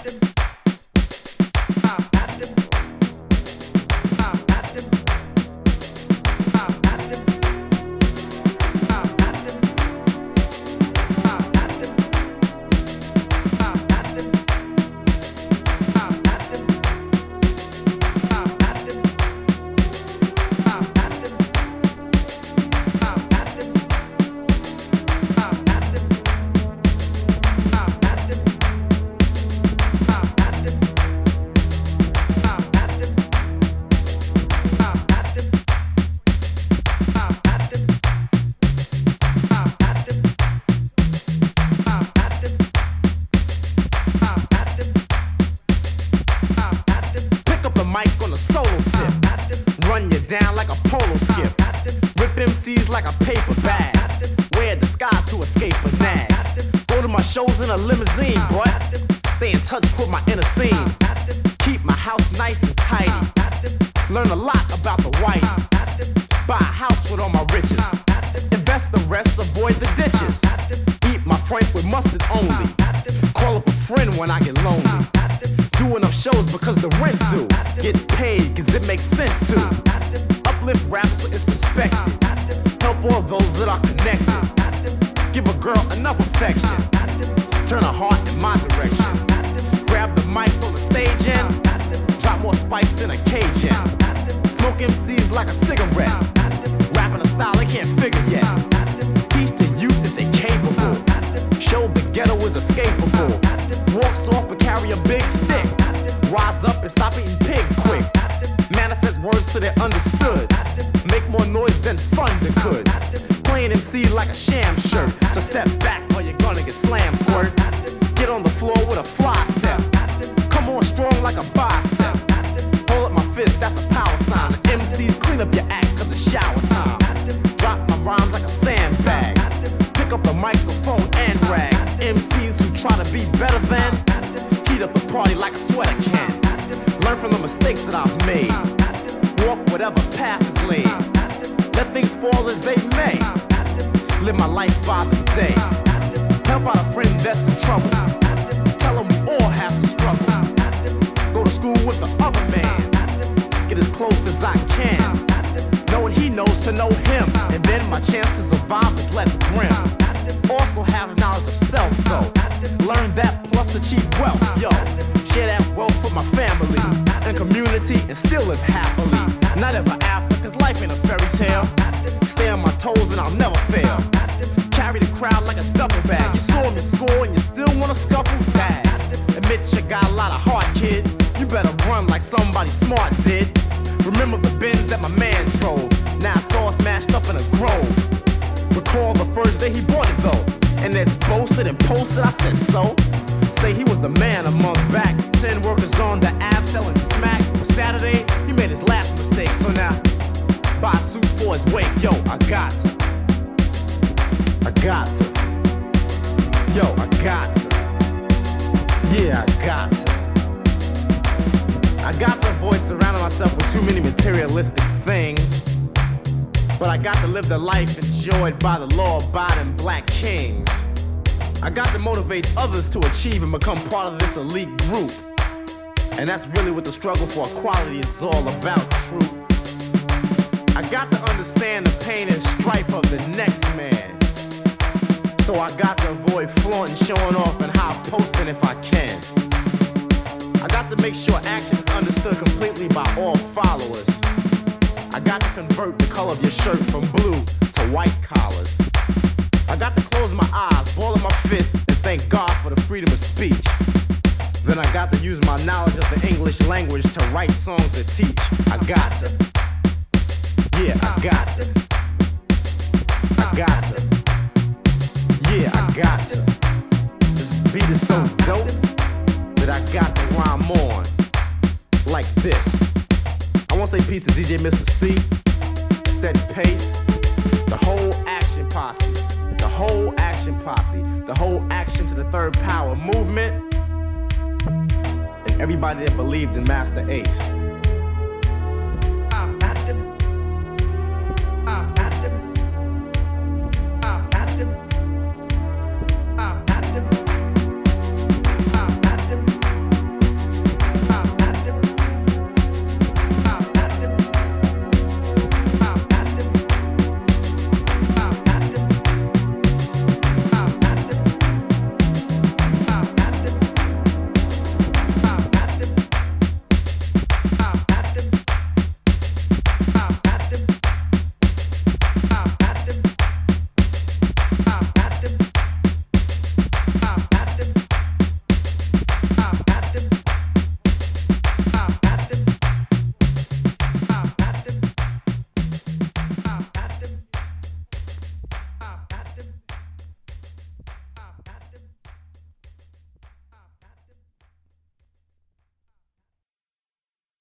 To achieve and become part of this elite group. And that's really what the struggle for equality is all about, true. I got to understand the pain and strife of the next man. So I got to avoid flaunting, showing off, and high posting if I can. I got to make sure action is understood completely by all followers. I got to convert the color of your shirt from blue to white collars. I got to close my eyes, ball up my fists, and thank God for the freedom of speech. Then I got to use my knowledge of the English language to write songs that teach. I got to. Yeah, I got to. I got to. Yeah, I got to. This beat is so dope that I got to rhyme on like this. I want to say peace to DJ Mr. C, Steady Pace, the whole Action Posse. The whole Action Posse, the whole Action to the Third Power movement, and everybody that believed in Master Ace.